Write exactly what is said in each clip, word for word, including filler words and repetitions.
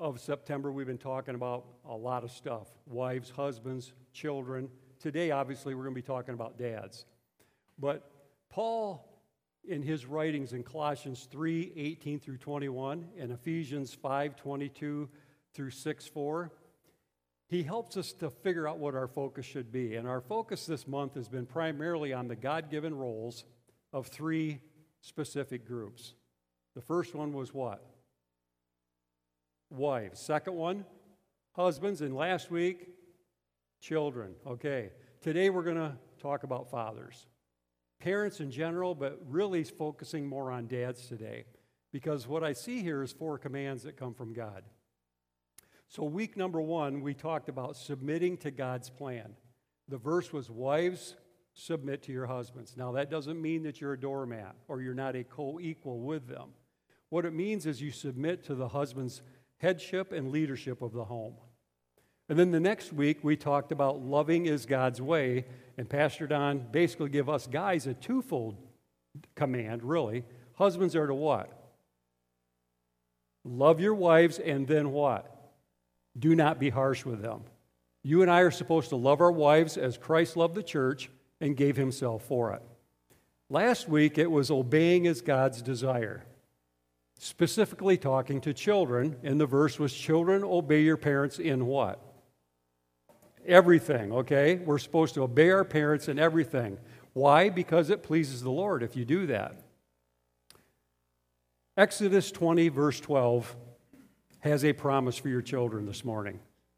of September, we've been talking about a lot of stuff. Wives, husbands, children. Today, obviously, we're going to be talking about dads. But Paul, in his writings in Colossians three, eighteen through twenty-one, and Ephesians five, twenty-two through six, four, he helps us to figure out what our focus should be. And our focus this month has been primarily on the God-given roles of three specific groups. The first one was what? Wives. Second one, husbands. And last week, children. Okay. Today we're going to talk about fathers. Parents in general, but really focusing more on dads today. Because what I see here is four commands that come from God. So week number one, we talked about submitting to God's plan. The verse was, wives, submit to your husbands. Now, that doesn't mean that you're a doormat or you're not a co-equal with them. What it means is you submit to the husband's headship and leadership of the home. And then the next week, we talked about loving is God's way, and Pastor Don basically gave us guys a twofold command, really. Husbands are to what? Love your wives, and then what? Do not be harsh with them. You and I are supposed to love our wives as Christ loved the church and gave himself for it. Last week, it was obeying as God's desire. Specifically talking to children, and the verse was, children, obey your parents in what? Everything, okay? We're supposed to obey our parents in everything. Why? Because it pleases the Lord if you do that. Exodus twenty, verse twelve, has a promise for your children this morning.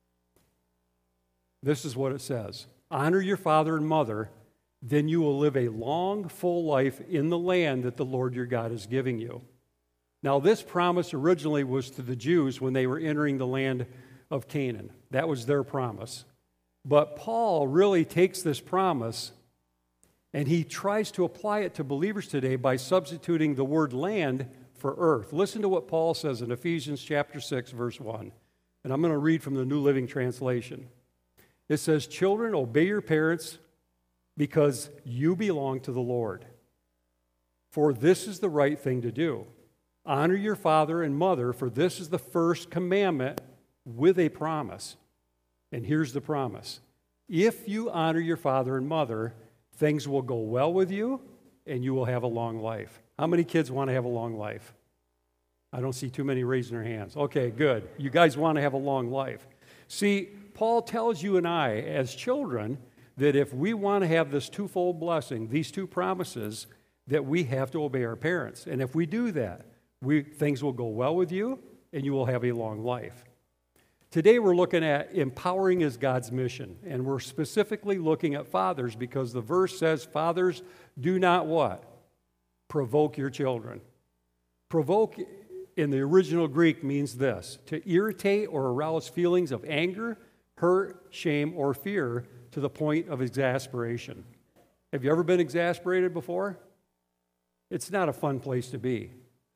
This is what it says. Honor your father and mother, then you will live a long, full life in the land that the Lord your God is giving you. Now, this promise originally was to the Jews when they were entering the land of Canaan. That was their promise. But Paul really takes this promise and he tries to apply it to believers today by substituting the word land for earth. Listen to what Paul says in Ephesians chapter six, verse one. And I'm going to read from the New Living Translation. It says, children, obey your parents because you belong to the Lord. For this is the right thing to do. Honor your father and mother, for this is the first commandment with a promise. And here's the promise. If you honor your father and mother, things will go well with you and you will have a long life. How many kids want to have a long life? I don't see too many raising their hands. Okay, good. You guys want to have a long life. See, Paul tells you and I as children that if we want to have this twofold blessing, these two promises, that we have to obey our parents. And if we do that, we, things will go well with you and you will have a long life. Today we're looking at empowering as God's mission, and we're specifically looking at fathers because the verse says, fathers, do not what? Provoke your children. Provoke in the original Greek means this, to irritate or arouse feelings of anger, hurt, shame, or fear to the point of exasperation. Have you ever been exasperated before? It's not a fun place to be.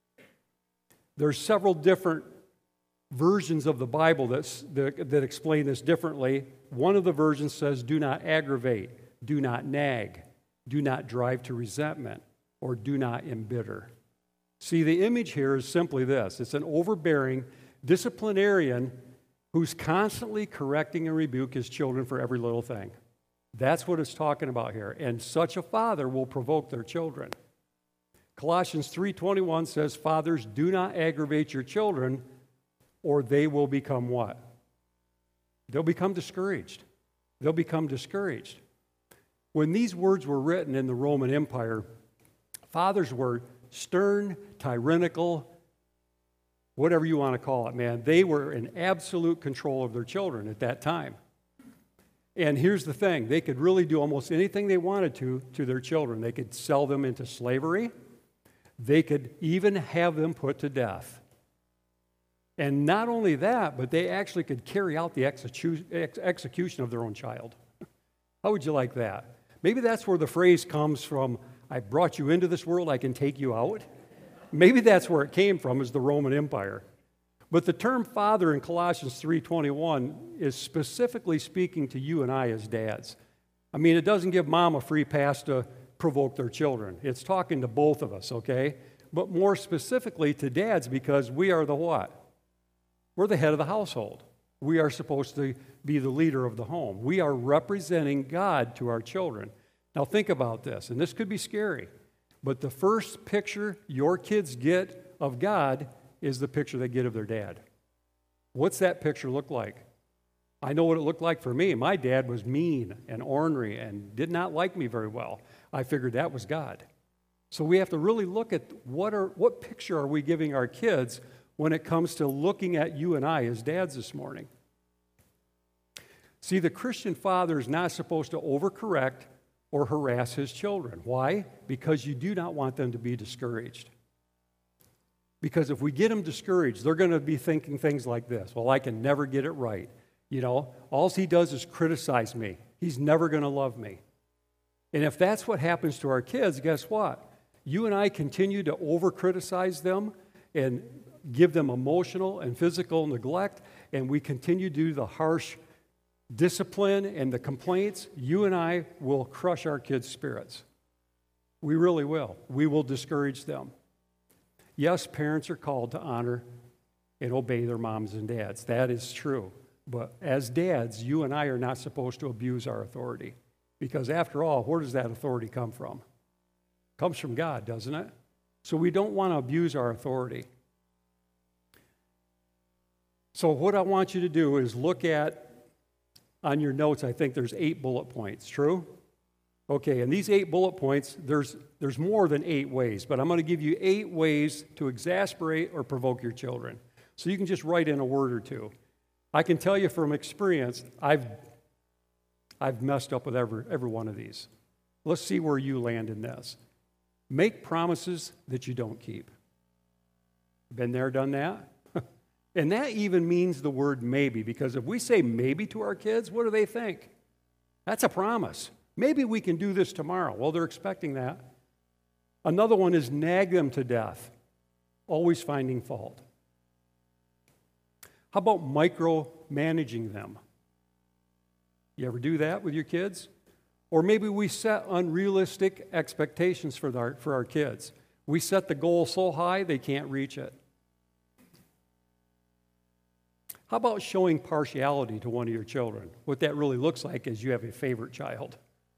There's several different versions of the Bible that's, that, that explain this differently. One of the versions says, do not aggravate, do not nag, do not drive to resentment, or do not embitter. See, the image here is simply this. It's an overbearing disciplinarian who's constantly correcting and rebuke his children for every little thing. That's what it's talking about here. And such a father will provoke their children. Colossians three twenty-one says, fathers, do not aggravate your children, or they will become what? They'll become discouraged. They'll become discouraged. When these words were written in the Roman Empire, fathers were stern, tyrannical, whatever you want to call it, man. They were in absolute control of their children at that time. And here's the thing. They could really do almost anything they wanted to to their children. They could sell them into slavery. They could even have them put to death. And not only that, but they actually could carry out the execu- ex- execution of their own child. How would you like that? Maybe that's where the phrase comes from, I brought you into this world, I can take you out. Maybe that's where it came from, is the Roman Empire. But the term father in Colossians three twenty-one is specifically speaking to you and I as dads. I mean, it doesn't give mom a free pass to provoke their children. It's talking to both of us, okay? But more specifically to dads, because we are the what? We're the head of the household. We are supposed to be the leader of the home. We are representing God to our children. Now think about this, and this could be scary, but the first picture your kids get of God is the picture they get of their dad. What's that picture look like? I know what it looked like for me. My dad was mean and ornery and did not like me very well. I figured that was God. So we have to really look at what are what picture are we giving our kids when it comes to looking at you and I as dads this morning. See, the Christian father is not supposed to overcorrect or harass his children. Why? Because you do not want them to be discouraged. Because if we get them discouraged, they're going to be thinking things like this. Well, I can never get it right. You know, all he does is criticize me. He's never going to love me. And if that's what happens to our kids, guess what? You and I continue to over-criticize them and give them emotional and physical neglect, and we continue to do the harsh discipline and the complaints, you and I will crush our kids' spirits. We really will. We will discourage them. Yes, parents are called to honor and obey their moms and dads. That is true. But as dads, you and I are not supposed to abuse our authority. Because after all, where does that authority come from? It comes from God, doesn't it? So we don't want to abuse our authority. So what I want you to do is look at, on your notes, I think there's eight bullet points. True? Okay, and these eight bullet points, there's, there's more than eight ways, but I'm going to give you eight ways to exasperate or provoke your children. So you can just write in a word or two. I can tell you from experience, I've, I've messed up with every, every one of these. Let's see where you land in this. Make promises that you don't keep. Been there, done that? And that even means the word maybe, because if we say maybe to our kids, what do they think? That's a promise. Maybe we can do this tomorrow. Well, they're expecting that. Another one is nag them to death, always finding fault. How about micromanaging them? You ever do that with your kids? Or maybe we set unrealistic expectations for our, for our kids. We set the goal so high they can't reach it. How about showing partiality to one of your children? What that really looks like is you have a favorite child.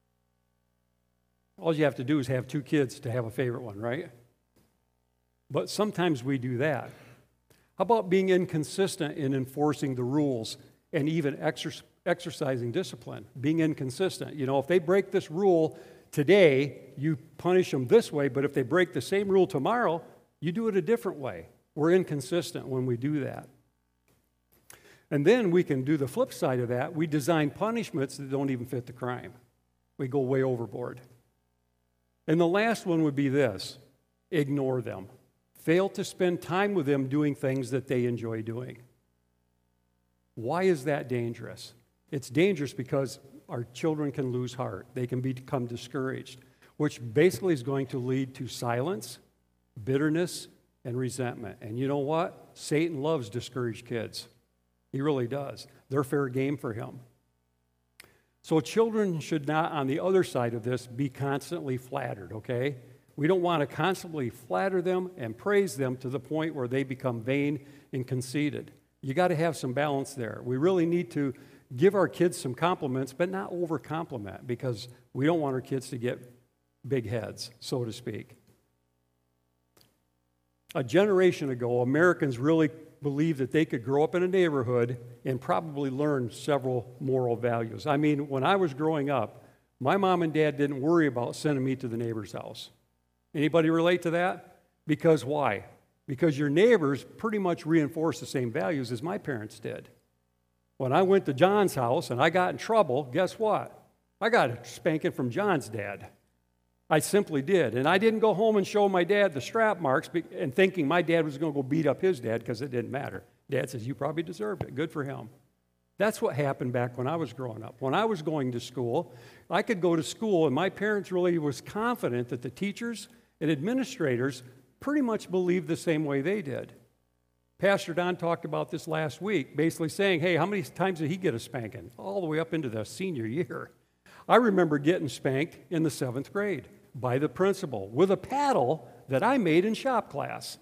All you have to do is have two kids to have a favorite one, right? But sometimes we do that. How about being inconsistent in enforcing the rules and even exer- exercising discipline? Being inconsistent. You know, if they break this rule today, you punish them this way, but if they break the same rule tomorrow, you do it a different way. We're inconsistent when we do that. And then we can do the flip side of that. We design punishments that don't even fit the crime. We go way overboard. And the last one would be this: ignore them. Fail to spend time with them doing things that they enjoy doing. Why is that dangerous? It's dangerous because our children can lose heart. They can become discouraged, which basically is going to lead to silence, bitterness, and resentment. And you know what? Satan loves discouraged kids. He really does. They're fair game for him. So children should not, on the other side of this, be constantly flattered, okay? We don't want to constantly flatter them and praise them to the point where they become vain and conceited. You got to have some balance there. We really need to give our kids some compliments, but not over-compliment, because we don't want our kids to get big heads, so to speak. A generation ago, Americans really believed that they could grow up in a neighborhood and probably learn several moral values. I mean, when I was growing up, my mom and dad didn't worry about sending me to the neighbor's house. Anybody relate to that? Because why? Because your neighbors pretty much reinforce the same values as my parents did. When I went to John's house and I got in trouble, guess what? I got a spanking from John's dad. I simply did. And I didn't go home and show my dad the strap marks and thinking my dad was going to go beat up his dad because it didn't matter. Dad says, you probably deserved it. Good for him. That's what happened back when I was growing up. When I was going to school, I could go to school, and my parents really was confident that the teachers and administrators pretty much believed the same way they did. Pastor Don talked about this last week, basically saying, hey, how many times did he get a spanking? All the way up into the senior year. I remember getting spanked in the seventh grade by the principal with a paddle that I made in shop class.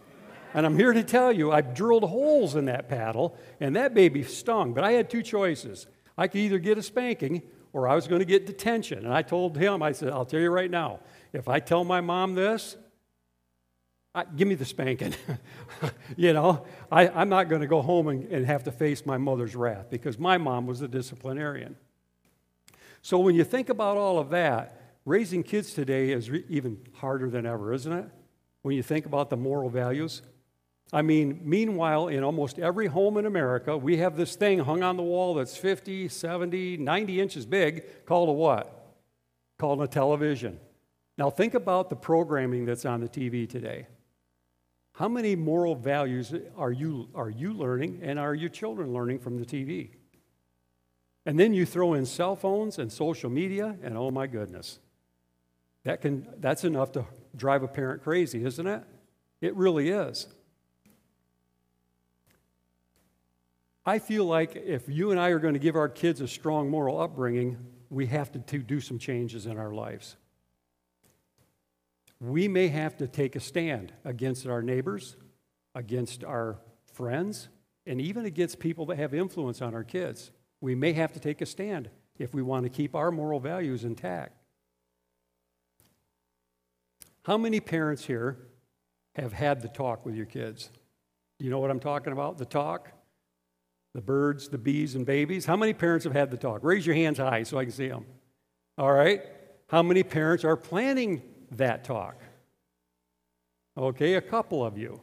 And I'm here to tell you, I drilled holes in that paddle, and that baby stung. But I had two choices. I could either get a spanking, or I was going to get detention. And I told him, I said, I'll tell you right now, if I tell my mom this, I, give me the spanking. you know, I, I'm not going to go home and, and have to face my mother's wrath, because my mom was a disciplinarian. So when you think about all of that, raising kids today is re- even harder than ever, isn't it? When you think about the moral values. I mean, meanwhile, in almost every home in America, we have this thing hung on the wall that's fifty, seventy, ninety inches big, called a what? Called a television. Now think about the programming that's on the T V today. How many moral values are you, are you learning, and are your children learning from the T V? And then you throw in cell phones and social media, and oh my goodness. That can, that's enough to drive a parent crazy, isn't it? It really is. I feel like if you and I are going to give our kids a strong moral upbringing, we have to, to do some changes in our lives. We may have to take a stand against our neighbors, against our friends, and even against people that have influence on our kids. We may have to take a stand if we want to keep our moral values intact. How many parents here have had the talk with your kids? You know what I'm talking about? The talk? The birds, the bees, and babies. How many parents have had the talk? Raise your hands high so I can see them. All right. How many parents are planning that talk? Okay, a couple of you.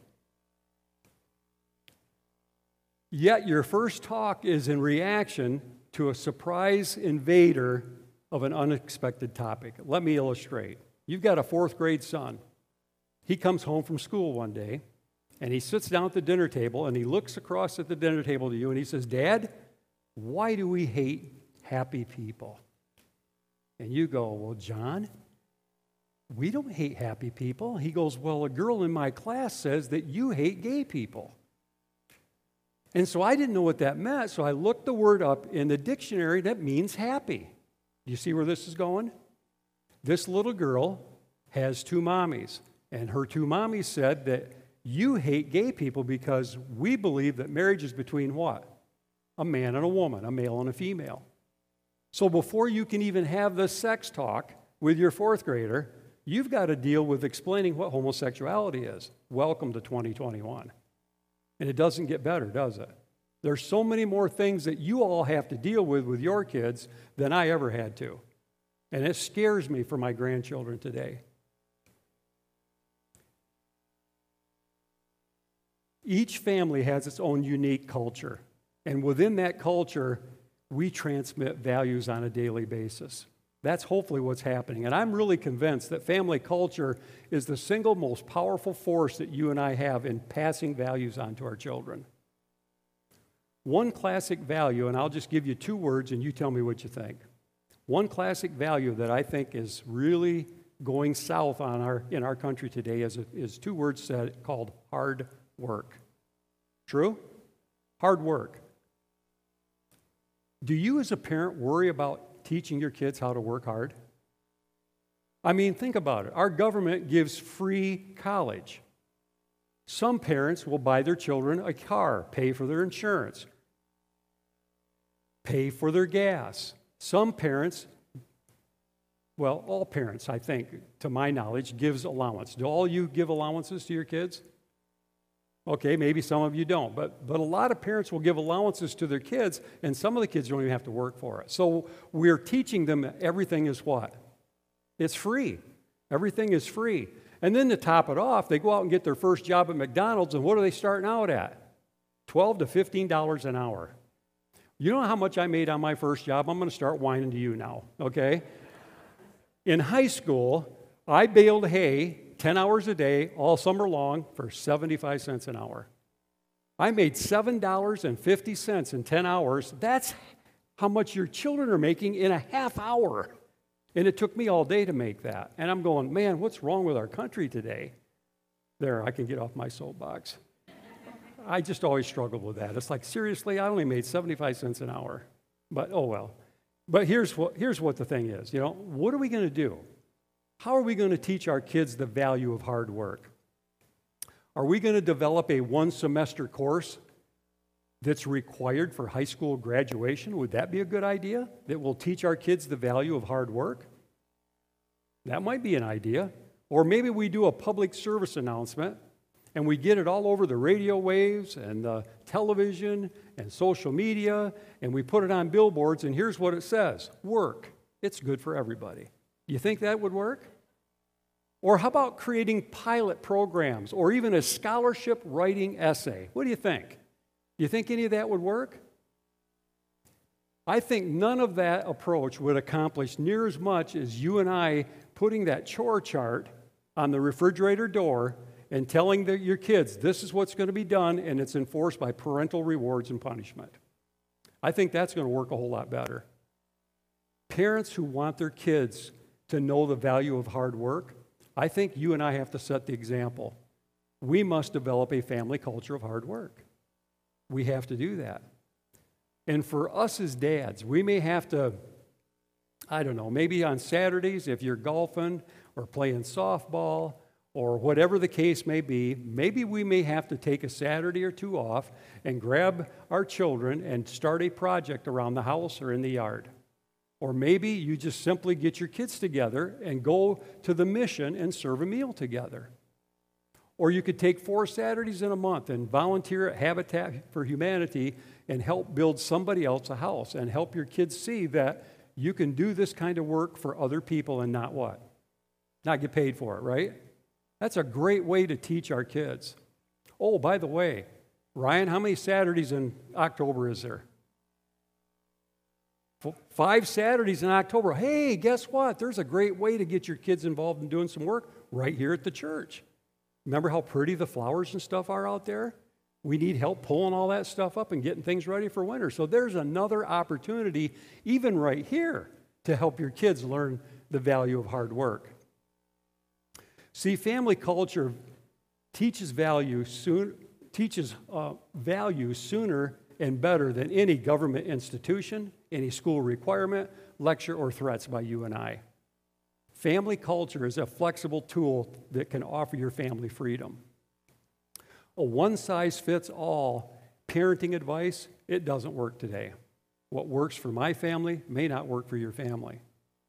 Yet your first talk is in reaction to a surprise invader of an unexpected topic. Let me illustrate. You've got a fourth grade son. He comes home from school one day, and he sits down at the dinner table, and he looks across at the dinner table to you, and he says, "Dad, why do we hate happy people?" And you go, "Well, John, we don't hate happy people." He goes, "Well, a girl in my class says that you hate gay people." And so I didn't know what that meant, so I looked the word up in the dictionary that means happy. Do you see where this is going? This little girl has two mommies, and her two mommies said that you hate gay people because we believe that marriage is between what? A man and a woman, a male and a female. So before you can even have the sex talk with your fourth grader, you've got to deal with explaining what homosexuality is. Welcome to twenty twenty-one. And it doesn't get better, does it? There's so many more things that you all have to deal with with your kids than I ever had to. And it scares me for my grandchildren today. Each family has its own unique culture. And within that culture, we transmit values on a daily basis. That's hopefully what's happening. And I'm really convinced that family culture is the single most powerful force that you and I have in passing values on to our children. One classic value, and I'll just give you two words and you tell me what you think. One classic value that I think is really going south on our, in our country today is, is two words said, called hard work. True? Hard work. Do you as a parent worry about teaching your kids how to work hard? I mean, think about it. Our government gives free college. Some parents will buy their children a car, pay for their insurance, pay for their gas. Some parents, well, all parents, I think, to my knowledge, gives allowance. Do all you give allowances to your kids? Okay, maybe some of you don't, but, but a lot of parents will give allowances to their kids, and some of the kids don't even have to work for it. So we're teaching them everything is what? It's free. Everything is free. And then to top it off, they go out and get their first job at McDonald's, and what are they starting out at? twelve to fifteen dollars an hour. You know how much I made on my first job? I'm going to start whining to you now, okay? In high school, I baled hay ten hours a day, all summer long, for seventy-five cents an hour. I made seven dollars and fifty cents in ten hours. That's how much your children are making in a half hour. And it took me all day to make that. And I'm going, man, what's wrong with our country today? There, I can get off my soapbox. I just always struggled with that. It's like, seriously, I only made seventy-five cents an hour. But, oh well. But here's what, here's what the thing is. You know, what are we going to do? How are we going to teach our kids the value of hard work? Are we going to develop a one-semester course that's required for high school graduation? Would that be a good idea? That will teach our kids the value of hard work? That might be an idea. Or maybe we do a public service announcement and we get it all over the radio waves and the television and social media, and we put it on billboards, and here's what it says: work. It's good for everybody. You think that would work? Or how about creating pilot programs or even a scholarship writing essay? What do you think? Do you think any of that would work? I think none of that approach would accomplish near as much as you and I putting that chore chart on the refrigerator door and telling the, your kids, this is what's going to be done, and it's enforced by parental rewards and punishment. I think that's going to work a whole lot better. Parents who want their kids to know the value of hard work, I think you and I have to set the example. We must develop a family culture of hard work. We have to do that. And for us as dads, we may have to, I don't know, maybe on Saturdays, if you're golfing or playing softball or whatever the case may be, maybe we may have to take a Saturday or two off and grab our children and start a project around the house or in the yard. Or maybe you just simply get your kids together and go to the mission and serve a meal together. Or you could take four Saturdays in a month and volunteer at Habitat for Humanity and help build somebody else a house and help your kids see that you can do this kind of work for other people and not what? Not get paid for it, right? That's a great way to teach our kids. Oh, by the way, Ryan, how many Saturdays in October is there? Five Saturdays in October. Hey, guess what? There's a great way to get your kids involved in doing some work right here at the church. Remember how pretty the flowers and stuff are out there? We need help pulling all that stuff up and getting things ready for winter. So there's another opportunity, even right here, to help your kids learn the value of hard work. See, family culture teaches value soon, teaches uh, value sooner and better than any government institution, any school requirement, lecture, or threats by you and I. Family culture is a flexible tool that can offer your family freedom. A one-size-fits-all parenting advice, it doesn't work today. What works for my family may not work for your family.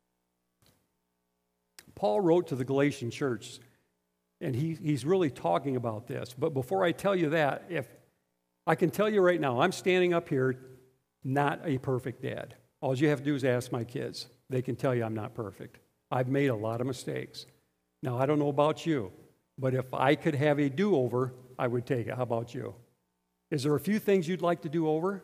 Paul wrote to the Galatian church, and he, he's really talking about this. But before I tell you that, if I can tell you right now, I'm standing up here not a perfect dad. All you have to do is ask my kids. They can tell you I'm not perfect. I've made a lot of mistakes. Now, I don't know about you, but if I could have a do-over, I would take it. How about you? Is there a few things you'd like to do over?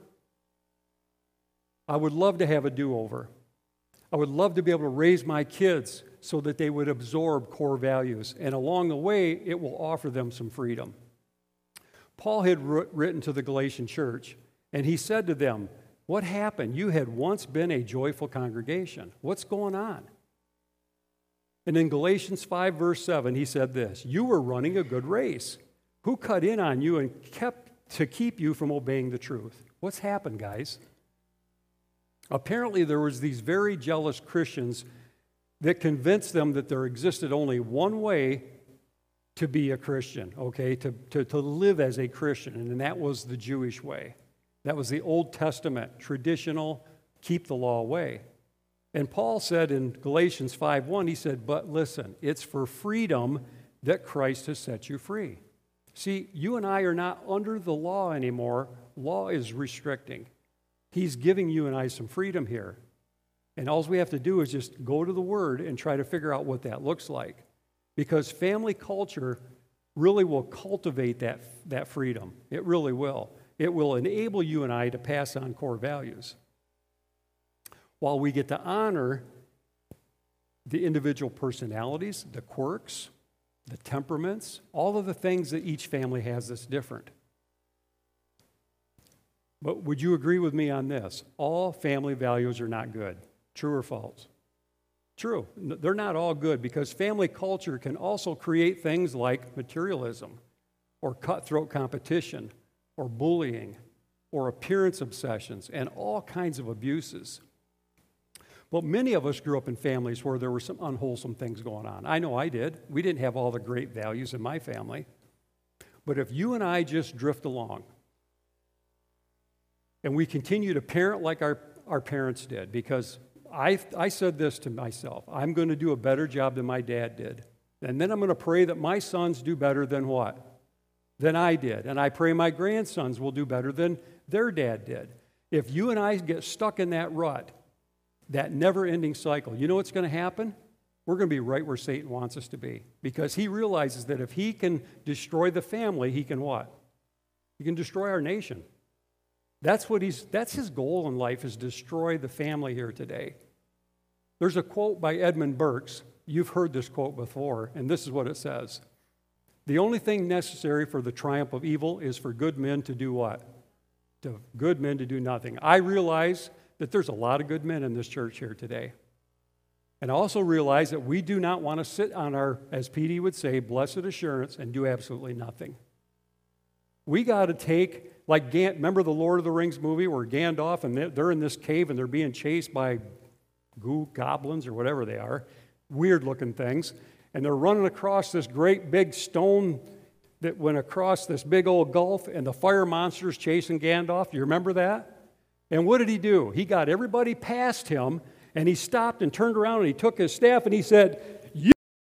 I would love to have a do-over. I would love to be able to raise my kids so that they would absorb core values, and along the way, it will offer them some freedom. Paul had written to the Galatian church, and he said to them, what happened? You had once been a joyful congregation. What's going on? And in Galatians five, verse seven, he said this, you were running a good race. Who cut in on you and kept to keep you from obeying the truth? What's happened, guys? Apparently, there was these very jealous Christians that convinced them that there existed only one way to be a Christian, okay, to, to, to live as a Christian, and that was the Jewish way. That was the Old Testament, traditional, keep the law way. And Paul said in Galatians five one, he said, but listen, it's for freedom that Christ has set you free. See, you and I are not under the law anymore. Law is restricting. He's giving you and I some freedom here. And all we have to do is just go to the Word and try to figure out what that looks like. Because family culture really will cultivate that, that freedom. It really will. It will enable you and I to pass on core values. While we get to honor the individual personalities, the quirks, the temperaments, all of the things that each family has that's different. But would you agree with me on this? All family values are not good. True or false? True. They're not all good because family culture can also create things like materialism or cutthroat competition or bullying or appearance obsessions and all kinds of abuses. But many of us grew up in families where there were some unwholesome things going on. I know I did. We didn't have all the great values in my family. But if you and I just drift along and we continue to parent like our, our parents did, because I, I said this to myself, I'm going to do a better job than my dad did. And then I'm going to pray that my sons do better than what? Than I did. And I pray my grandsons will do better than their dad did. If you and I get stuck in that rut, that never-ending cycle, you know what's going to happen? We're going to be right where Satan wants us to be. Because he realizes that if he can destroy the family, he can what? He can destroy our nation. That's what he's, that's his goal in life, is destroy the family here today. There's a quote by Edmund Burks. You've heard this quote before, and this is what it says. The only thing necessary for the triumph of evil is for good men to do what? To good men to do nothing. I realize that there's a lot of good men in this church here today. And I also realize that we do not want to sit on our, as P D would say, blessed assurance and do absolutely nothing. We got to take, like, Gan- remember the Lord of the Rings movie where Gandalf, and they're in this cave and they're being chased by goo goblins or whatever they are, weird-looking things, and they're running across this great big stone that went across this big old gulf, and the fire monster's chasing Gandalf. You remember that? And what did he do? He got everybody past him, and he stopped and turned around, and he took his staff, and he said, "You."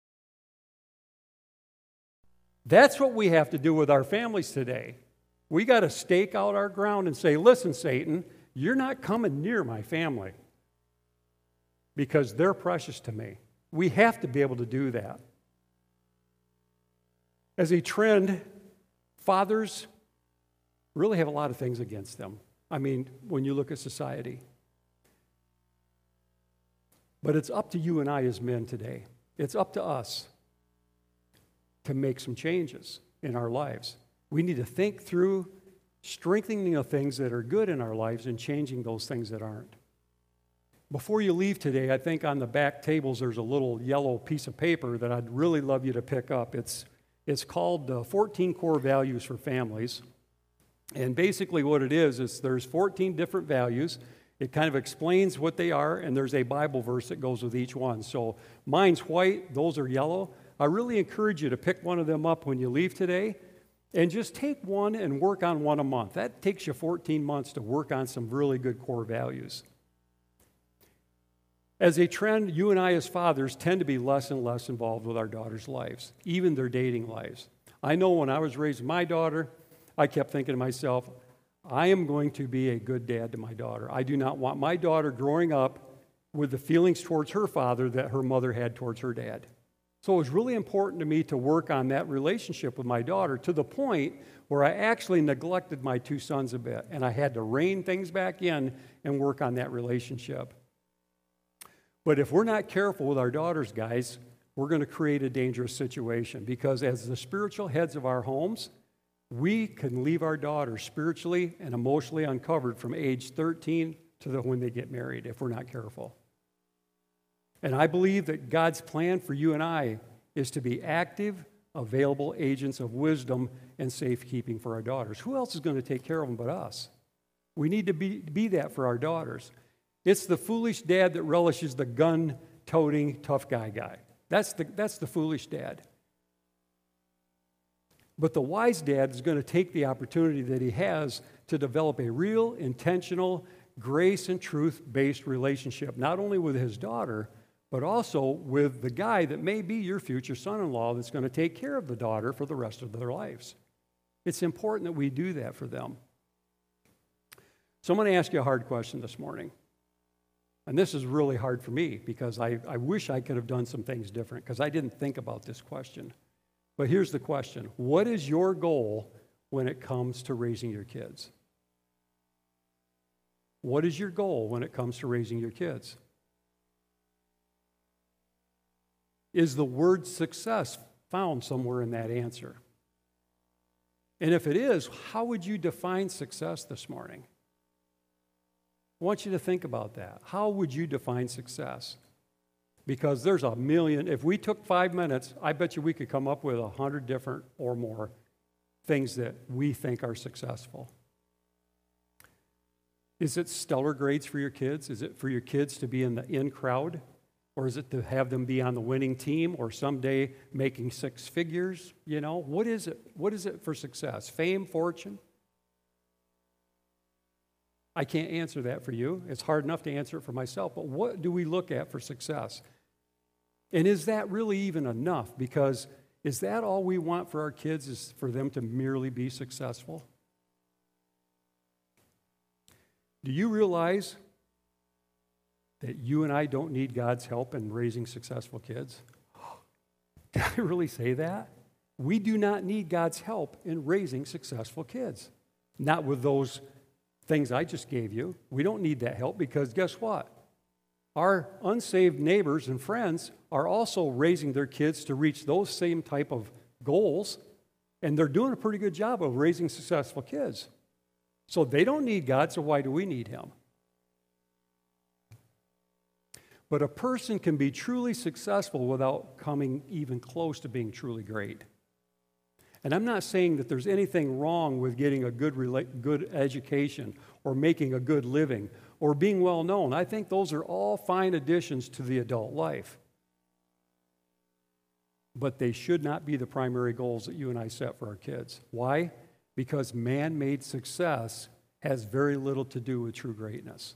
That's what we have to do with our families today. We got to stake out our ground and say, listen, Satan, you're not coming near my family because they're precious to me. We have to be able to do that. As a trend, fathers really have a lot of things against them. I mean, when you look at society. But it's up to you and I as men today. It's up to us to make some changes in our lives. We need to think through strengthening the things that are good in our lives and changing those things that aren't. Before you leave today, I think on the back tables there's a little yellow piece of paper that I'd really love you to pick up. It's, it's called uh, fourteen Core Values for Families. And basically what it is, is there's fourteen different values. It kind of explains what they are, and there's a Bible verse that goes with each one. So mine's white, those are yellow. I really encourage you to pick one of them up when you leave today and just take one and work on one a month. That takes you fourteen months to work on some really good core values. As a trend, you and I as fathers tend to be less and less involved with our daughters' lives, even their dating lives. I know when I was raising my daughter, I kept thinking to myself, I am going to be a good dad to my daughter. I do not want my daughter growing up with the feelings towards her father that her mother had towards her dad. So it was really important to me to work on that relationship with my daughter to the point where I actually neglected my two sons a bit, and I had to rein things back in and work on that relationship. But if we're not careful with our daughters, guys, we're going to create a dangerous situation, because as the spiritual heads of our homes, we can leave our daughters spiritually and emotionally uncovered from age thirteen to the, when they get married if we're not careful. And I believe that God's plan for you and I is to be active, available agents of wisdom and safekeeping for our daughters. Who else is going to take care of them but us? We need to be, be that for our daughters. It's the foolish dad that relishes the gun-toting, tough guy guy. That's the, that's the foolish dad. But the wise dad is going to take the opportunity that he has to develop a real, intentional, grace and truth-based relationship, not only with his daughter, but also with the guy that may be your future son-in-law that's going to take care of the daughter for the rest of their lives. It's important that we do that for them. So I'm going to ask you a hard question this morning. And this is really hard for me because I, I wish I could have done some things different because I didn't think about this question. But here's the question. What is your goal when it comes to raising your kids? What is your goal when it comes to raising your kids? Is the word success found somewhere in that answer? And if it is, how would you define success this morning? I want you to think about that. How would you define success? Because there's a million, if we took five minutes, I bet you we could come up with a hundred different or more things that we think are successful. Is it stellar grades for your kids? Is it for your kids to be in the in crowd? Or is it to have them be on the winning team or someday making six figures? You know, what is it? What is it for success? Fame, fortune? I can't answer that for you. It's hard enough to answer it for myself. But what do we look at for success? And is that really even enough? Because is that all we want for our kids, is for them to merely be successful? Do you realize that you and I don't need God's help in raising successful kids? Did I really say that? We do not need God's help in raising successful kids. Not with those things I just gave you. We don't need that help, because guess what? Our unsaved neighbors and friends are also raising their kids to reach those same type of goals, and they're doing a pretty good job of raising successful kids. So they don't need God, so why do we need Him? But a person can be truly successful without coming even close to being truly great. And I'm not saying that there's anything wrong with getting a good, rela- good education or making a good living or being well known. I think those are all fine additions to the adult life. But they should not be the primary goals that you and I set for our kids. Why? Because man-made success has very little to do with true greatness.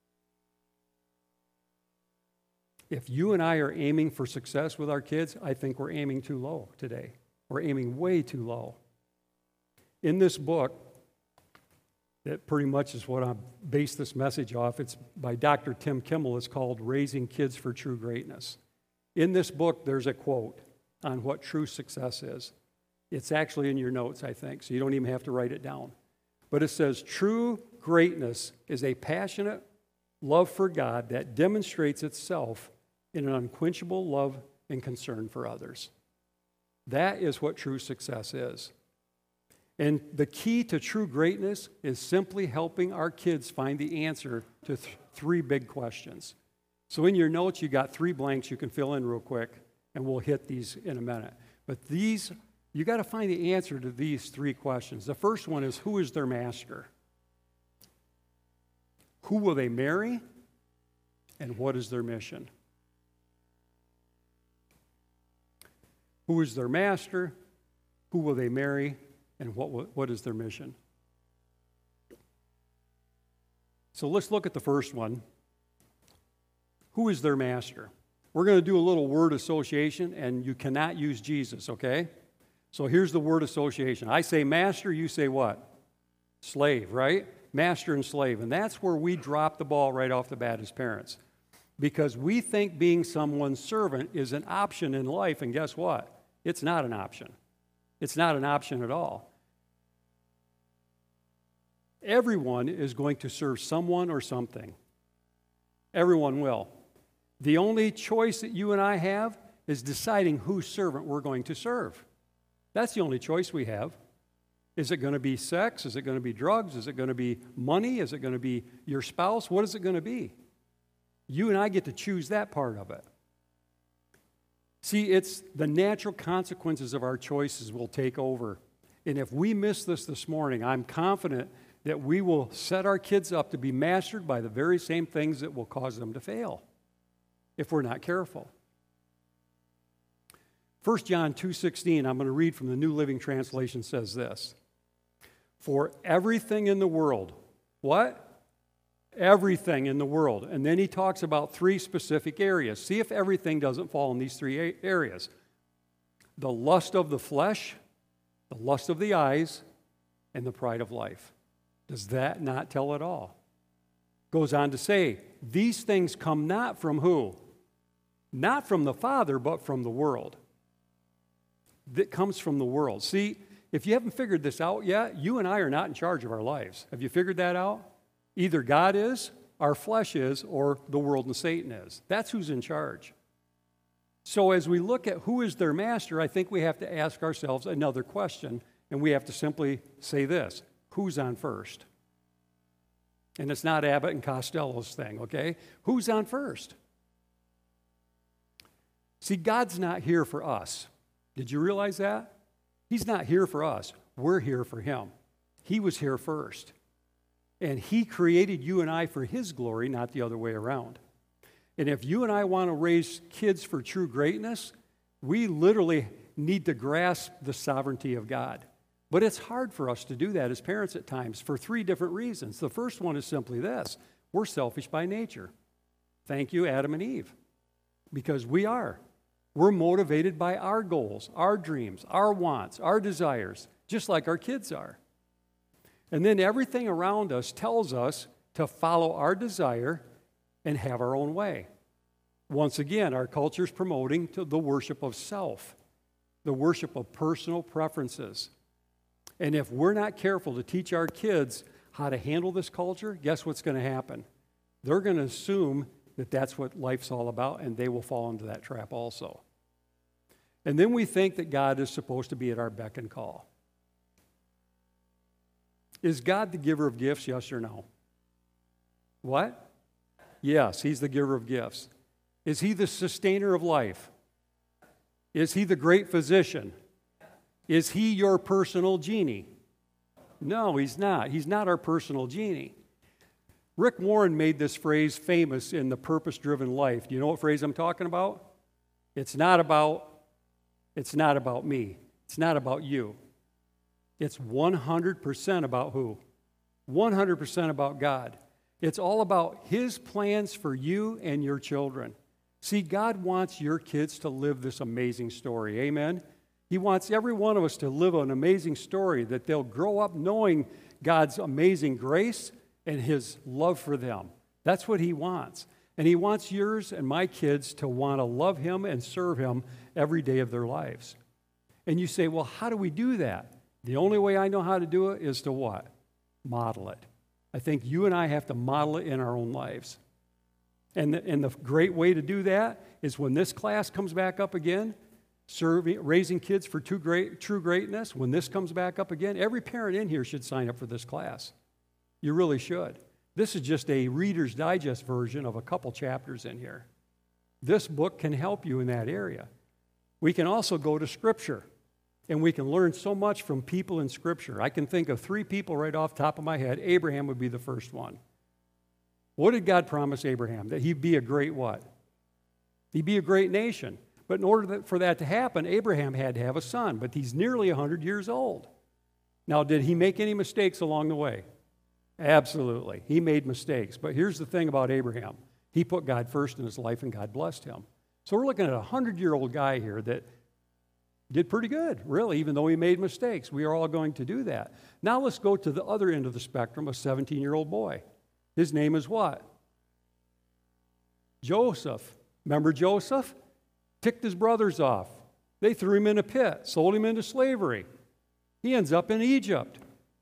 If you and I are aiming for success with our kids, I think we're aiming too low today. We're aiming way too low. In this book, that pretty much is what I based this message off. It's by Doctor Tim Kimmel. It's called Raising Kids for True Greatness. In this book, there's a quote on what true success is. It's actually in your notes, I think, so you don't even have to write it down. But it says, true greatness is a passionate love for God that demonstrates itself in an unquenchable love and concern for others. That is what true success is. And the key to true greatness is simply helping our kids find the answer to th- three big questions. So in your notes, you got three blanks you can fill in real quick, and we'll hit these in a minute. But these, you got to find the answer to these three questions. The first one is, who is their master? Who will they marry? And what is their mission? Who is their master? Who will they marry? And what, what is their mission? So let's look at the first one. Who is their master? We're going to do a little word association, and you cannot use Jesus, okay? So here's the word association. I say master, you say what? Slave, right? Master and slave. And that's where we drop the ball right off the bat as parents. Because we think being someone's servant is an option in life, and guess what? It's not an option. It's not an option at all. Everyone is going to serve someone or something. Everyone will. The only choice that you and I have is deciding whose servant we're going to serve. That's the only choice we have. Is it going to be sex? Is it going to be drugs? Is it going to be money? Is it going to be your spouse? What is it going to be? You and I get to choose that part of it. See, it's the natural consequences of our choices will take over. And if we miss this this morning, I'm confident that we will set our kids up to be mastered by the very same things that will cause them to fail if we're not careful. First John two sixteen, I'm going to read from the New Living Translation, says this. For everything in the world, what? Everything in the world. And then he talks about three specific areas. See if everything doesn't fall in these three areas. The lust of the flesh, the lust of the eyes, and the pride of life. Does that not tell it all? Goes on to say, these things come not from who? Not from the Father, but from the world. That comes from the world. See, if you haven't figured this out yet, you and I are not in charge of our lives. Have you figured that out? Either God is, our flesh is, or the world and Satan is. That's who's in charge. So as we look at who is their master, I think we have to ask ourselves another question, and we have to simply say this. Who's on first? And it's not Abbott and Costello's thing, okay? Who's on first? See, God's not here for us. Did you realize that? He's not here for us. We're here for Him. He was here first. And He created you and I for His glory, not the other way around. And if you and I want to raise kids for true greatness, we literally need to grasp the sovereignty of God. But it's hard for us to do that as parents at times for three different reasons. The first one is simply this: we're selfish by nature. Thank you, Adam and Eve, because we are. We're motivated by our goals, our dreams, our wants, our desires, just like our kids are. And then everything around us tells us to follow our desire and have our own way. Once again, our culture is promoting to the worship of self, the worship of personal preferences. And if we're not careful to teach our kids how to handle this culture, guess what's going to happen? They're going to assume that that's what life's all about, and they will fall into that trap also. And then we think that God is supposed to be at our beck and call. Is God the giver of gifts, yes or no? What? Yes, he's the giver of gifts. Is he the sustainer of life? Is he the great physician? Is he your personal genie? No, he's not. He's not our personal genie. Rick Warren made this phrase famous in The Purpose-Driven Life. Do you know what phrase I'm talking about? It's not about, it's not about me. It's not about you. It's one hundred percent about who? one hundred percent about God. It's all about his plans for you and your children. See, God wants your kids to live this amazing story. Amen? He wants every one of us to live an amazing story, that they'll grow up knowing God's amazing grace and his love for them. That's what he wants. And he wants yours and my kids to want to love him and serve him every day of their lives. And you say, well, how do we do that? The only way I know how to do it is to what? Model it. I think you and I have to model it in our own lives. And the, and the great way to do that is when this class comes back up again, serving, raising kids for true, great, true greatness, when this comes back up again, every parent in here should sign up for this class. You really should. This is just a Reader's Digest version of a couple chapters in here. This book can help you in that area. We can also go to Scripture, and we can learn so much from people in Scripture. I can think of three people right off the top of my head. Abraham would be the first one. What did God promise Abraham? That he'd be a great what? He'd be a great nation. But in order for that to happen, Abraham had to have a son, but he's nearly one hundred years old. Now, did he make any mistakes along the way? Absolutely. He made mistakes. But here's the thing about Abraham. He put God first in his life, and God blessed him. So we're looking at a hundred-year-old guy here that did pretty good, really, even though he made mistakes. We are all going to do that. Now let's go to the other end of the spectrum, a seventeen-year-old boy. His name is what? Joseph. Remember Joseph? Ticked his brothers off. They threw him in a pit, sold him into slavery. He ends up in Egypt.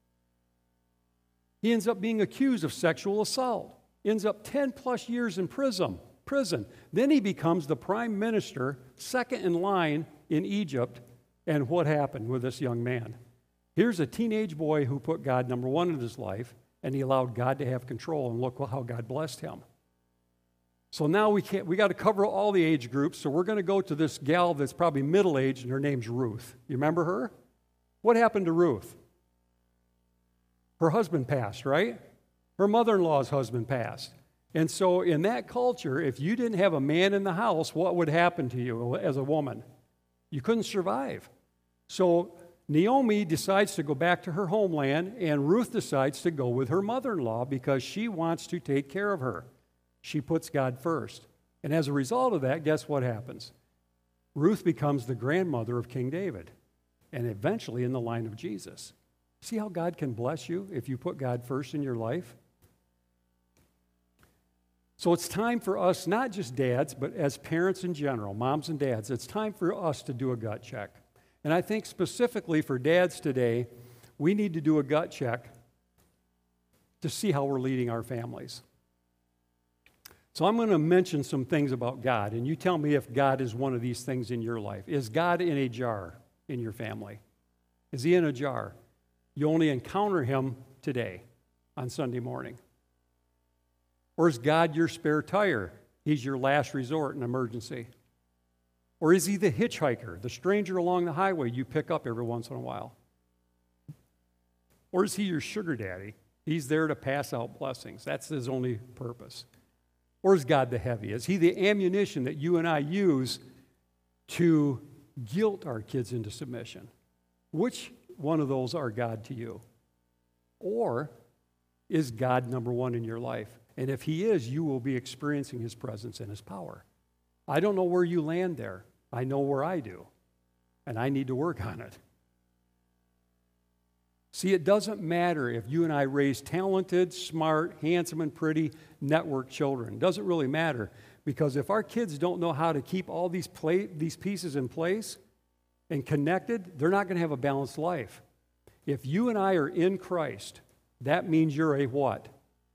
He ends up being accused of sexual assault. Ends up ten plus years in prison. Prison. Then he becomes the prime minister, second in line in Egypt. And what happened with this young man? Here's a teenage boy who put God number one in his life, and he allowed God to have control, and look how God blessed him. So now we can't, we got to cover all the age groups, so we're going to go to this gal that's probably middle-aged, and her name's Ruth. You remember her? What happened to Ruth? Her husband passed, right? Her mother-in-law's husband passed. And so in that culture, if you didn't have a man in the house, what would happen to you as a woman? You couldn't survive. So Naomi decides to go back to her homeland, and Ruth decides to go with her mother-in-law because she wants to take care of her. She puts God first. And as a result of that, guess what happens? Ruth becomes the grandmother of King David, and eventually in the line of Jesus. See how God can bless you if you put God first in your life? So it's time for us, not just dads, but as parents in general, moms and dads, it's time for us to do a gut check. And I think specifically for dads today, we need to do a gut check to see how we're leading our families. So I'm going to mention some things about God, and you tell me if God is one of these things in your life. Is God in a jar in your family? Is he in a jar? You only encounter him today on Sunday morning. Or is God your spare tire? He's your last resort in emergency. Or is he the hitchhiker, the stranger along the highway you pick up every once in a while? Or is he your sugar daddy? He's there to pass out blessings. That's his only purpose. Or is God the heavy? Is he the ammunition that you and I use to guilt our kids into submission? Which one of those are God to you? Or is God number one in your life? And if he is, you will be experiencing his presence and his power. I don't know where you land there. I know where I do. And I need to work on it. See, it doesn't matter if you and I raise talented, smart, handsome, and pretty network children. It doesn't really matter, because if our kids don't know how to keep all these play, these pieces in place and connected, they're not going to have a balanced life. If you and I are in Christ, that means you're a what?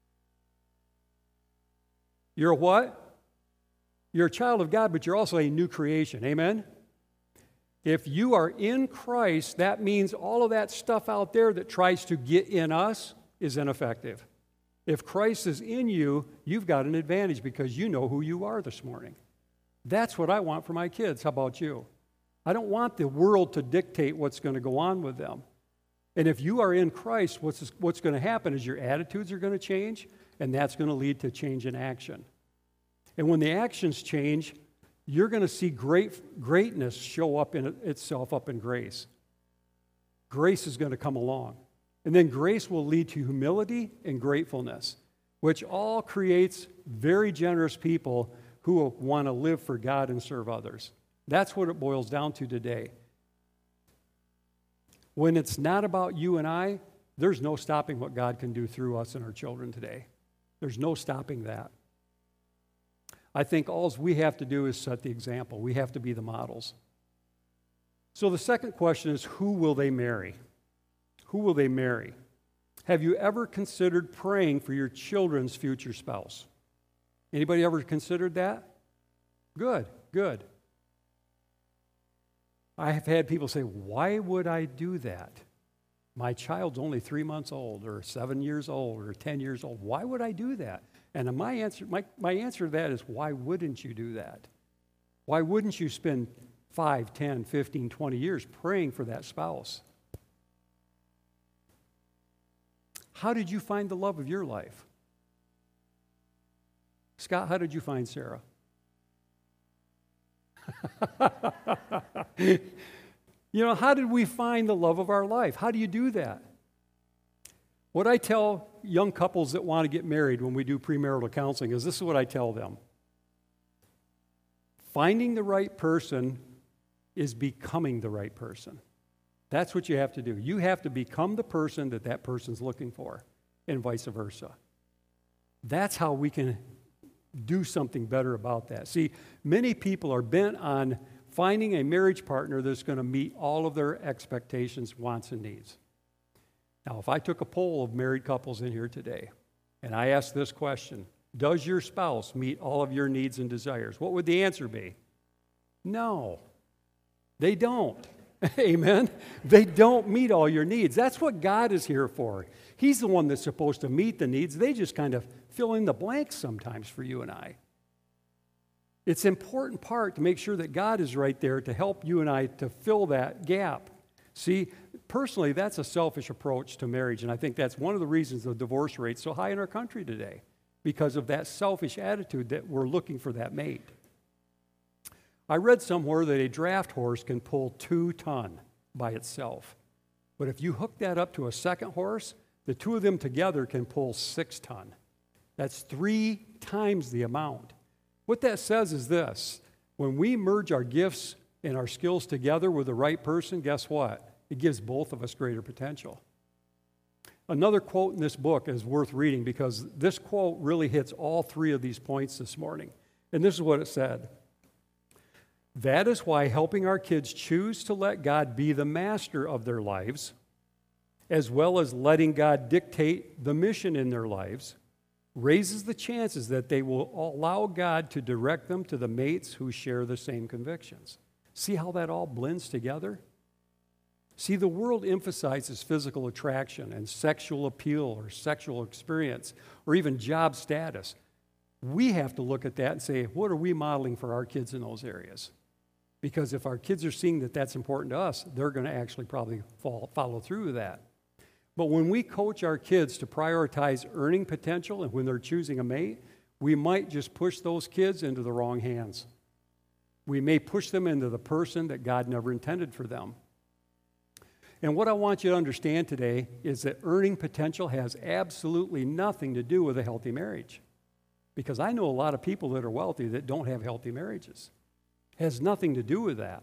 You're a what? You're a child of God, but you're also a new creation. Amen? If you are in Christ, that means all of that stuff out there that tries to get in us is ineffective. If Christ is in you, you've got an advantage because you know who you are this morning. That's what I want for my kids. How about you? I don't want the world to dictate what's going to go on with them. And if you are in Christ, what's, what's going to happen is your attitudes are going to change, and that's going to lead to change in action. And when the actions change, you're going to see great greatness show up in itself up in grace. Grace is going to come along. And then grace will lead to humility and gratefulness, which all creates very generous people who want to live for God and serve others. That's what it boils down to today. When it's not about you and I, there's no stopping what God can do through us and our children today. There's no stopping that. I think all we have to do is set the example. We have to be the models. So the second question is, who will they marry? Who will they marry? Have you ever considered praying for your children's future spouse? Anybody ever considered that? Good, good. I have had people say, why would I do that? My child's only three months old or seven years old or ten years old. Why would I do that? And my answer, my, my answer to that is, why wouldn't you do that? Why wouldn't you spend five, ten, fifteen, twenty years praying for that spouse? How did you find the love of your life? Scott, how did you find Sarah? You know, how did we find the love of our life? How do you do that? What I tell young couples that want to get married when we do premarital counseling is this is what I tell them. Finding the right person is becoming the right person. That's what you have to do. You have to become the person that that person's looking for, and vice versa. That's how we can do something better about that. See, many people are bent on finding a marriage partner that's going to meet all of their expectations, wants, and needs. Now, if I took a poll of married couples in here today, and I asked this question, does your spouse meet all of your needs and desires? What would the answer be? No, they don't. Amen? They don't meet all your needs. That's what God is here for. He's the one that's supposed to meet the needs. They just kind of fill in the blanks sometimes for you and I. It's an important part to make sure that God is right there to help you and I to fill that gap. See, personally, that's a selfish approach to marriage, and I think that's one of the reasons the divorce rate's so high in our country today, because of that selfish attitude that we're looking for that mate. I read somewhere that a draft horse can pull two ton by itself, but if you hook that up to a second horse, the two of them together can pull six ton. That's three times the amount. What that says is this: when we merge our gifts and our skills together with the right person, guess what? It gives both of us greater potential. Another quote in this book is worth reading because this quote really hits all three of these points this morning. And this is what it said. That is why helping our kids choose to let God be the master of their lives, as well as letting God dictate the mission in their lives, raises the chances that they will allow God to direct them to the mates who share the same convictions. See how that all blends together? See, the world emphasizes physical attraction and sexual appeal or sexual experience or even job status. We have to look at that and say, what are we modeling for our kids in those areas? Because if our kids are seeing that that's important to us, they're going to actually probably fall, follow through with that. But when we coach our kids to prioritize earning potential and when they're choosing a mate, we might just push those kids into the wrong hands. We may push them into the person that God never intended for them. And what I want you to understand today is that earning potential has absolutely nothing to do with a healthy marriage. Because I know a lot of people that are wealthy that don't have healthy marriages. It has nothing to do with that.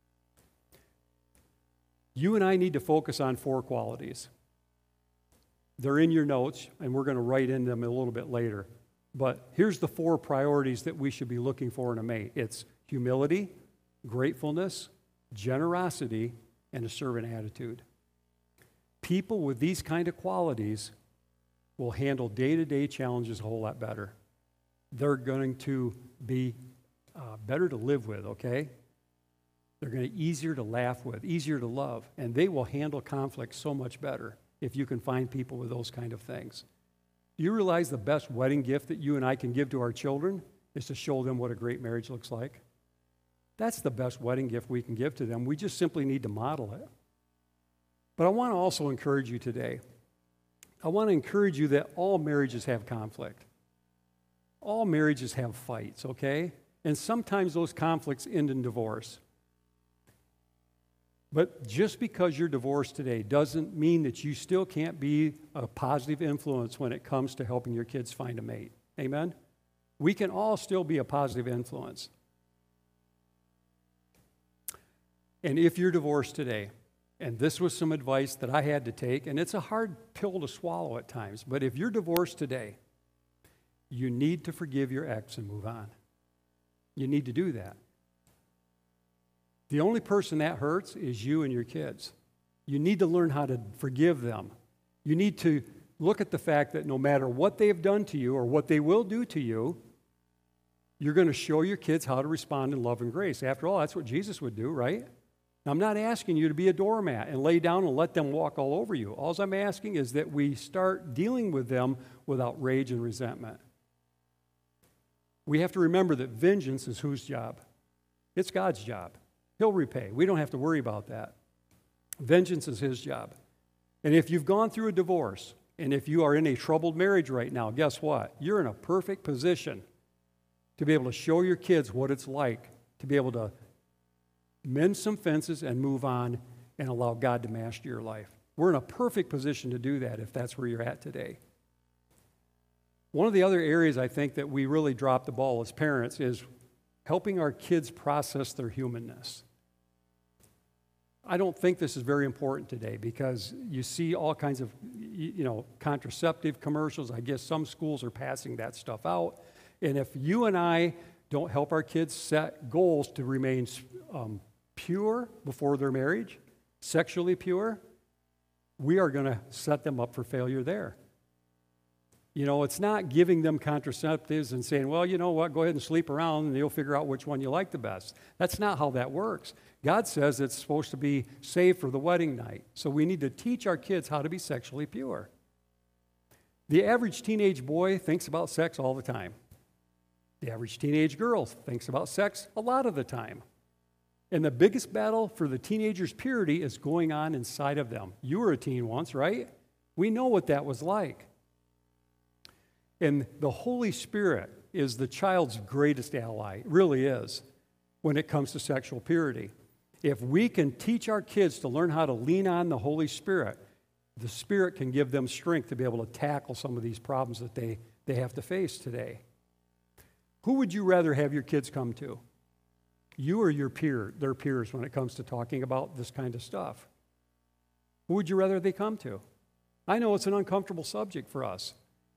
You and I need to focus on four qualities. They're in your notes, and we're going to write in them a little bit later. But here's the four priorities that we should be looking for in a mate. It's humility, gratefulness, generosity, and a servant attitude. People with these kind of qualities will handle day-to-day challenges a whole lot better. They're going to be uh, better to live with, okay? They're going to be easier to laugh with, easier to love, and they will handle conflict so much better if you can find people with those kind of things. Do you realize the best wedding gift that you and I can give to our children is to show them what a great marriage looks like? That's the best wedding gift we can give to them. We just simply need to model it. But I want to also encourage you today. I want to encourage you that all marriages have conflict. All marriages have fights, okay? And sometimes those conflicts end in divorce. But just because you're divorced today doesn't mean that you still can't be a positive influence when it comes to helping your kids find a mate. Amen? We can all still be a positive influence. And if you're divorced today, and this was some advice that I had to take, and it's a hard pill to swallow at times, but if you're divorced today, you need to forgive your ex and move on. You need to do that. The only person that hurts is you and your kids. You need to learn how to forgive them. You need to look at the fact that no matter what they've done to you or what they will do to you, you're going to show your kids how to respond in love and grace. After all, that's what Jesus would do, right? Now, I'm not asking you to be a doormat and lay down and let them walk all over you. All I'm asking is that we start dealing with them without rage and resentment. We have to remember that vengeance is whose job? It's God's job. He'll repay. We don't have to worry about that. Vengeance is his job. And if you've gone through a divorce, and if you are in a troubled marriage right now, guess what? You're in a perfect position to be able to show your kids what it's like to be able to mend some fences and move on and allow God to master your life. We're in a perfect position to do that if that's where you're at today. One of the other areas I think that we really drop the ball as parents is helping our kids process their humanness. I don't think this is very important today because you see all kinds of, you know, contraceptive commercials. I guess some schools are passing that stuff out. And if you and I don't help our kids set goals to remain um, pure before their marriage, sexually pure, we are going to set them up for failure there. You know, it's not giving them contraceptives and saying, well, you know what, go ahead and sleep around and you'll figure out which one you like the best. That's not how that works. God says it's supposed to be saved for the wedding night. So we need to teach our kids how to be sexually pure. The average teenage boy thinks about sex all the time. The average teenage girl thinks about sex a lot of the time. And the biggest battle for the teenager's purity is going on inside of them. You were a teen once, right? We know what that was like. And the Holy Spirit is the child's greatest ally. It really is when it comes to sexual purity. If we can teach our kids to learn how to lean on the Holy Spirit, the Spirit can give them strength to be able to tackle some of these problems that they, they have to face today. Who would you rather have your kids come to? You or your peer, their peers when it comes to talking about this kind of stuff? Who would you rather they come to? I know it's an uncomfortable subject for us.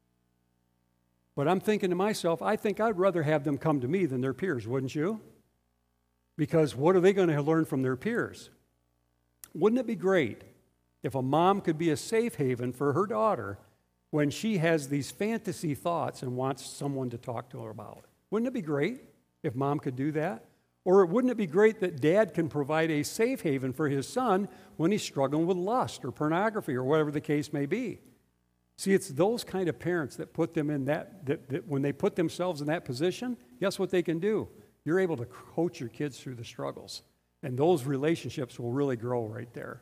But I'm thinking to myself, I think I'd rather have them come to me than their peers, wouldn't you? Because what are they going to learn from their peers? Wouldn't it be great if a mom could be a safe haven for her daughter when she has these fantasy thoughts and wants someone to talk to her about? Wouldn't it be great if mom could do that? Or wouldn't it be great that dad can provide a safe haven for his son when he's struggling with lust or pornography or whatever the case may be? See, it's those kind of parents that put them in that, that, that when they put themselves in that position, guess what they can do? You're able to coach your kids through the struggles. And those relationships will really grow right there.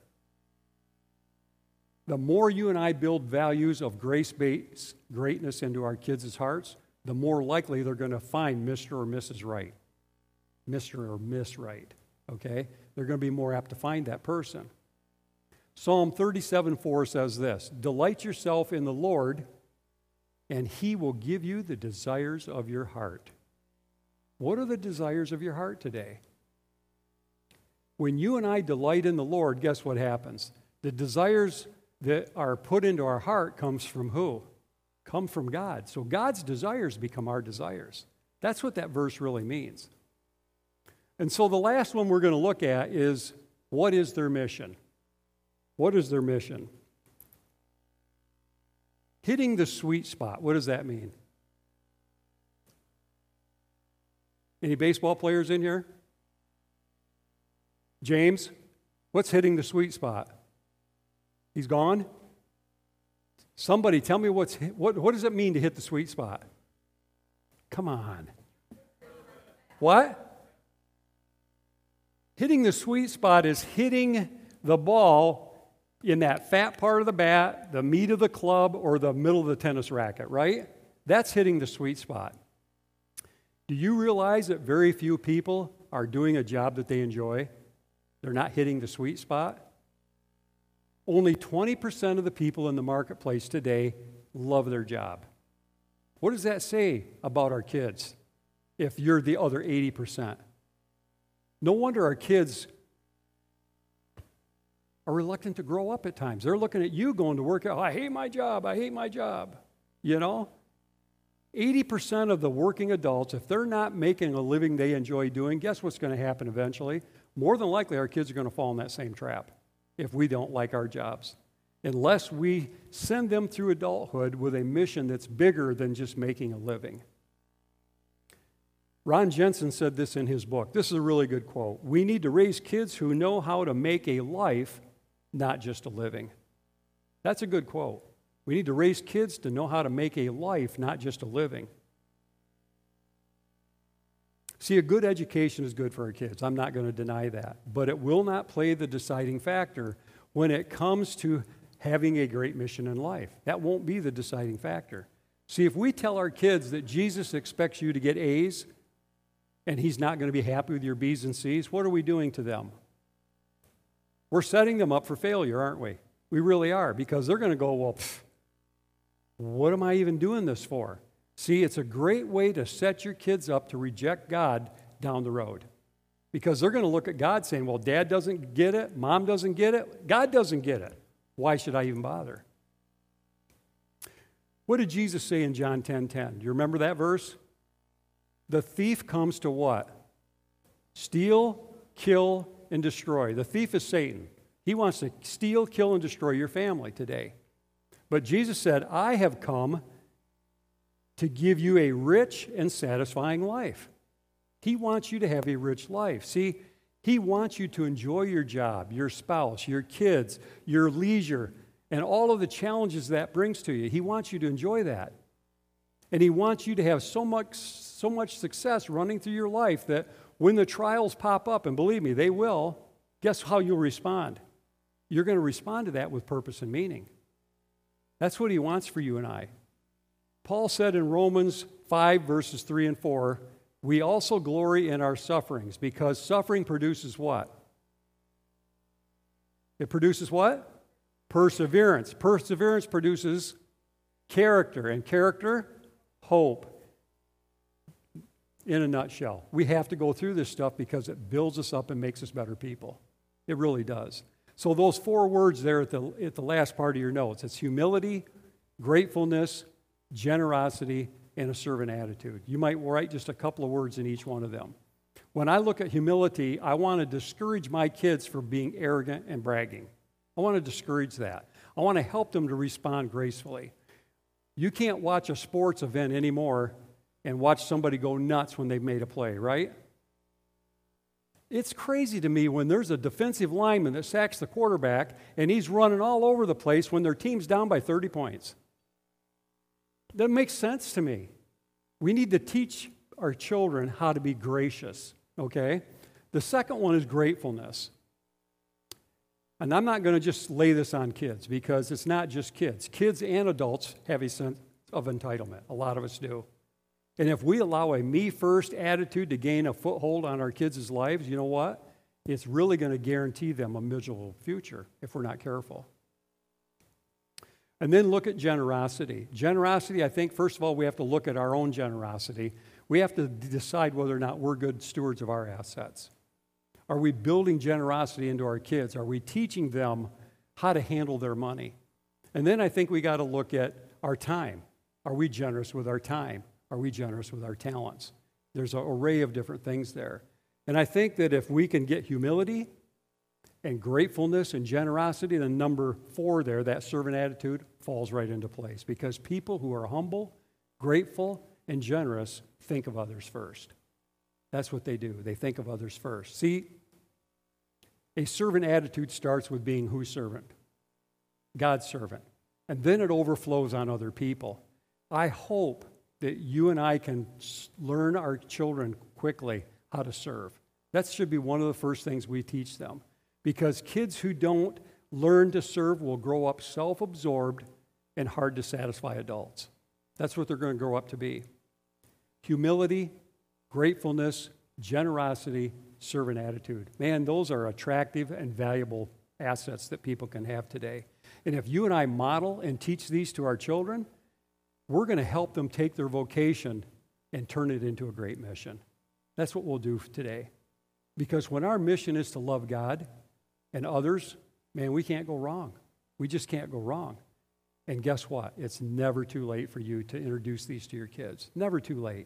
The more you and I build values of grace-based greatness into our kids' hearts, the more likely they're going to find Mister or Missus Right. Mister or Miss Right, okay? They're going to be more apt to find that person. Psalm thirty-seven four says this, "Delight yourself in the Lord, and He will give you the desires of your heart." What are the desires of your heart today? When you and I delight in the Lord, guess what happens? The desires that are put into our heart comes from who? Come from God. So God's desires become our desires. That's what that verse really means. And so the last one we're going to look at is, what is their mission? What is their mission? Hitting the sweet spot. What does that mean? Any baseball players in here? James, what's hitting the sweet spot? He's gone? Somebody tell me what's what what does it mean to hit the sweet spot? Come on. What? Hitting the sweet spot is hitting the ball in that fat part of the bat, the meat of the club, or the middle of the tennis racket, right? That's hitting the sweet spot. Do you realize that very few people are doing a job that they enjoy? They're not hitting the sweet spot. Only twenty percent of the people in the marketplace today love their job. What does that say about our kids if you're the other eighty percent? No wonder our kids are reluctant to grow up at times. They're looking at you going to work. Oh, I hate my job. I hate my job. You know? eighty percent of the working adults, if they're not making a living they enjoy doing, guess what's going to happen eventually? More than likely, our kids are going to fall in that same trap if we don't like our jobs, unless we send them through adulthood with a mission that's bigger than just making a living. Ron Jensen said this in his book. This is a really good quote. "We need to raise kids who know how to make a life, not just a living." That's a good quote. We need to raise kids to know how to make a life, not just a living. See, a good education is good for our kids. I'm not going to deny that. But it will not play the deciding factor when it comes to having a great mission in life. That won't be the deciding factor. See, if we tell our kids that Jesus expects you to get A's and He's not going to be happy with your B's and C's, what are we doing to them? We're setting them up for failure, aren't we? We really are, because they're going to go, well, pff, what am I even doing this for? See, it's a great way to set your kids up to reject God down the road, because they're going to look at God saying, well, Dad doesn't get it, Mom doesn't get it, God doesn't get it. Why should I even bother? What did Jesus say in John ten ten? Do you remember that verse? The thief comes to what? Steal, kill, and destroy. The thief is Satan. He wants to steal, kill, and destroy your family today. But Jesus said, I have come to give you a rich and satisfying life. He wants you to have a rich life. See, He wants you to enjoy your job, your spouse, your kids, your leisure, and all of the challenges that brings to you. He wants you to enjoy that. And He wants you to have so much, so much success running through your life that when the trials pop up, and believe me, they will, guess how you'll respond? You're going to respond to that with purpose and meaning. That's what He wants for you and I. Paul said in Romans five, verses three and four, we also glory in our sufferings, because suffering produces what? It produces what? Perseverance. Perseverance produces character, and character, hope. In a nutshell, we have to go through this stuff because it builds us up and makes us better people. It really does. So those four words there at the, at the last part of your notes, it's humility, gratefulness, generosity, and a servant attitude. You might write just a couple of words in each one of them. When I look at humility, I want to discourage my kids from being arrogant and bragging. I want to discourage that. I want to help them to respond gracefully. You can't watch a sports event anymore and watch somebody go nuts when they've made a play, right? It's crazy to me when there's a defensive lineman that sacks the quarterback and he's running all over the place when their team's down by thirty points. That makes sense to me. We need to teach our children how to be gracious, okay? The second one is gratefulness. And I'm not going to just lay this on kids, because it's not just kids. Kids and adults have a sense of entitlement. A lot of us do. And if we allow a me-first attitude to gain a foothold on our kids' lives, you know what? It's really going to guarantee them a miserable future if we're not careful. And then look at generosity. Generosity, I think, first of all, we have to look at our own generosity. We have to decide whether or not we're good stewards of our assets. Are we building generosity into our kids? Are we teaching them how to handle their money? And then I think we got to look at our time. Are we generous with our time? Are we generous with our talents? There's an array of different things there. And I think that if we can get humility and gratefulness and generosity, then number four there, that servant attitude, falls right into place. Because people who are humble, grateful, and generous think of others first. That's what they do. They think of others first. See, a servant attitude starts with being whose servant? God's servant. And then it overflows on other people. I hope that you and I can learn our children quickly how to serve. That should be one of the first things we teach them. Because kids who don't learn to serve will grow up self-absorbed and hard to satisfy adults. That's what they're going to grow up to be. Humility, gratefulness, generosity, servant attitude. Man, those are attractive and valuable assets that people can have today. And if you and I model and teach these to our children, we're going to help them take their vocation and turn it into a great mission. That's what we'll do today. Because when our mission is to love God and others, man, we can't go wrong. We just can't go wrong. And guess what? It's never too late for you to introduce these to your kids. Never too late.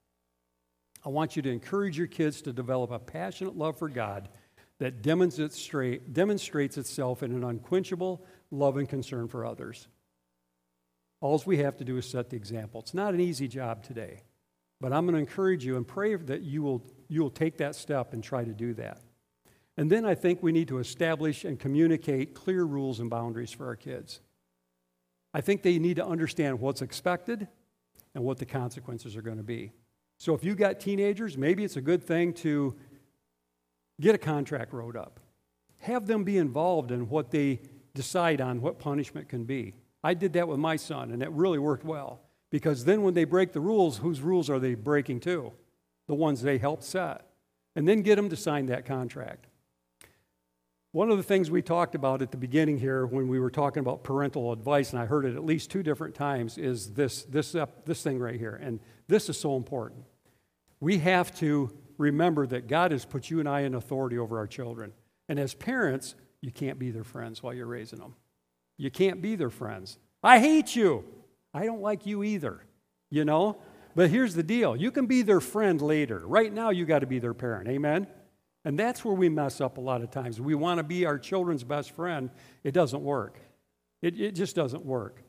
I want you to encourage your kids to develop a passionate love for God that demonstrates itself in an unquenchable love and concern for others. All we have to do is set the example. It's not an easy job today, but I'm going to encourage you and pray that you will, you will take that step and try to do that. And then I think we need to establish and communicate clear rules and boundaries for our kids. I think they need to understand what's expected and what the consequences are going to be. So if you've got teenagers, maybe it's a good thing to get a contract wrote up. Have them be involved in what they decide on what punishment can be. I did that with my son, and it really worked well. Because then when they break the rules, whose rules are they breaking too? The ones they helped set. And then get them to sign that contract. One of the things we talked about at the beginning here when we were talking about parental advice, and I heard it at least two different times, is this, this, uh, this thing right here. And this is so important. We have to remember that God has put you and I in authority over our children. And as parents, you can't be their friends while you're raising them. You can't be their friends. I hate you. I don't like you either, you know? But here's the deal. You can be their friend later. Right now, you got to be their parent. Amen? And that's where we mess up a lot of times. We want to be our children's best friend. It doesn't work. It, it just doesn't work.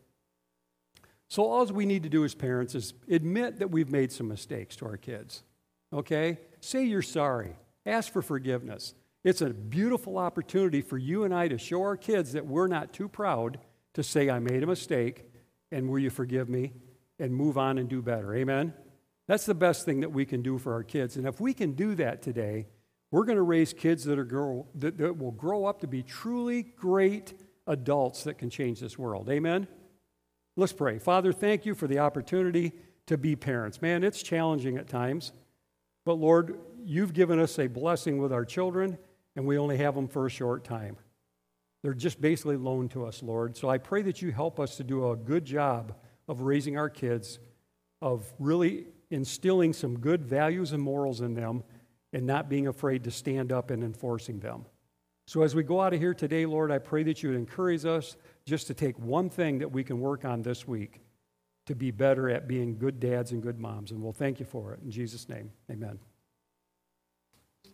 So all we need to do as parents is admit that we've made some mistakes to our kids. Okay? Say you're sorry. Ask for forgiveness. It's a beautiful opportunity for you and I to show our kids that we're not too proud to say, I made a mistake, and will you forgive me, and move on and do better. Amen? That's the best thing that we can do for our kids. And if we can do that today, we're going to raise kids that, are grow, that, that will grow up to be truly great adults that can change this world. Amen? Let's pray. Father, thank you for the opportunity to be parents. Man, it's challenging at times. But Lord, you've given us a blessing with our children, and we only have them for a short time. They're just basically loaned to us, Lord. So I pray that you help us to do a good job of raising our kids, of really instilling some good values and morals in them, and not being afraid to stand up and enforcing them. So as we go out of here today, Lord, I pray that you would encourage us just to take one thing that we can work on this week to be better at being good dads and good moms. And we'll thank you for it. In Jesus' name, amen.